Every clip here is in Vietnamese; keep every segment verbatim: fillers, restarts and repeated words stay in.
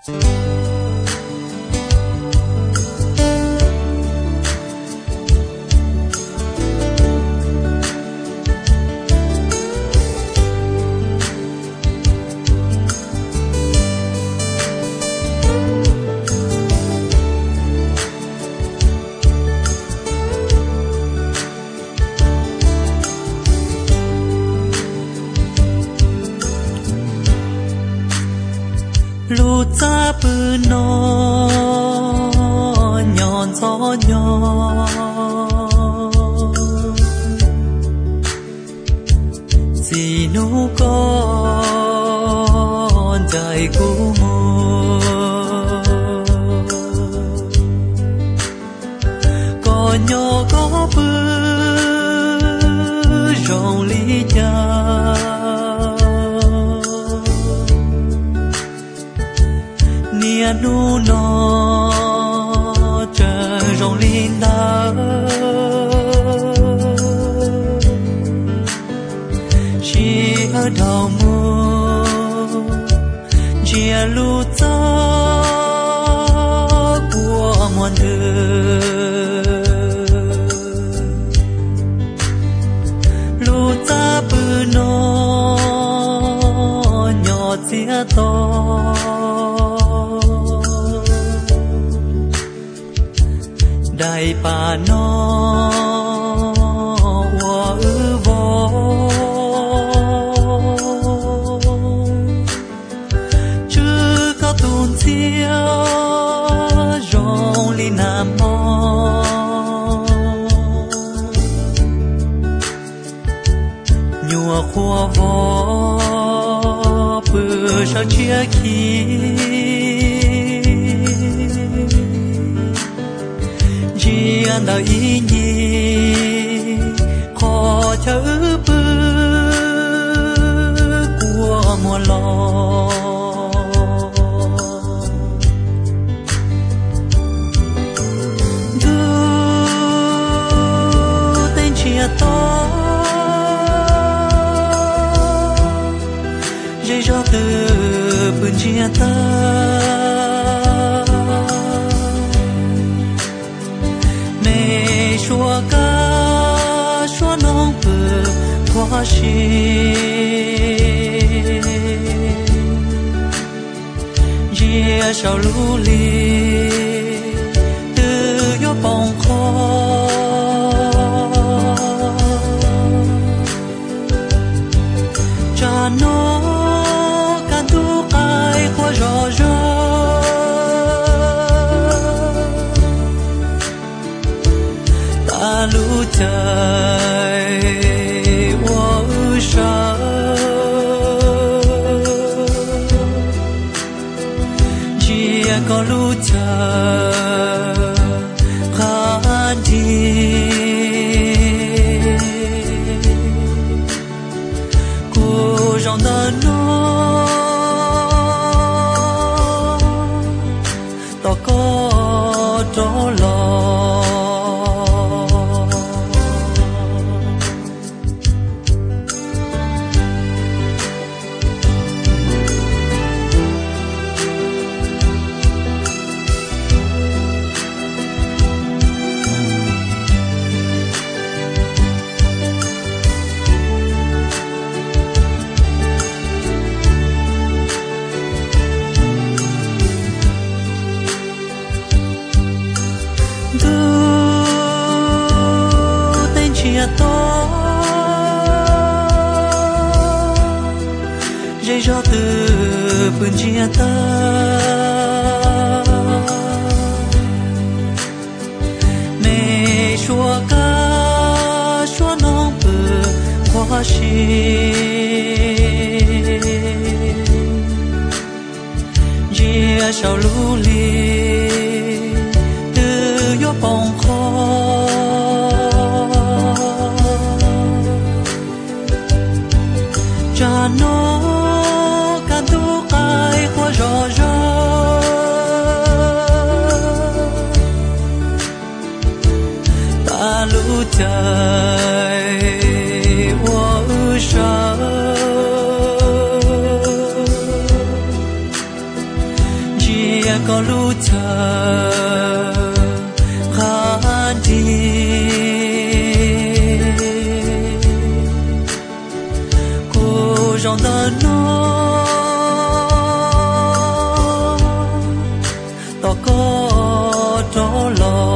lũ cha bự nó nhọn gió nhọn chỉ nụ con dài cũ mùa có nhỏ có bự rong lý nhà nia nu nó chờ rong linh đá chỉ ở đầu mùa chia lũ gió của muôn đời lũ gió bự nó nhỏ chia to đại bà nó hoa ư vô chứ có tuôn chiếu rong li nam mò nhua khoa vô bữa sao chia khi anh đã ý nhị khó chớ bư của mùa lo du tên chia to dây gió từ bươn chia ta chúa ca chúa nông bờ hoa xin chia sao lũ li từ gió bóng khó cha nó can tu ai qua rõ rõ lũ trời hoa ư sa chia có lũ trời khá đi cô rong ta nó tao có tró lo to dây gió từ vườn chia ta mẹ chúa ca chúa nông bờ hoa xin chia sao lũ li từ gió bóng khó cha nó can tu ai qua rõ rõ ta lũ trời hoa ư sa chia có lũ chờ khá đi cô dòng ta nó tỏ có tró lò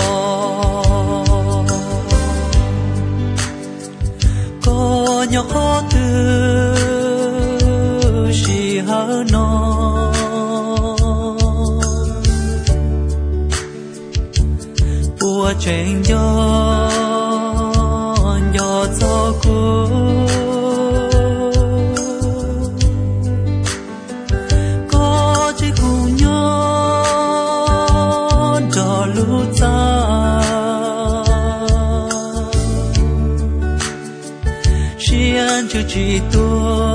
có nhỏ khó từ chỉ hở nó bùa chuyện gió gió gió cô có chỉ cùng nhau trò lũ ta chỉ ăn chưa chỉ tôi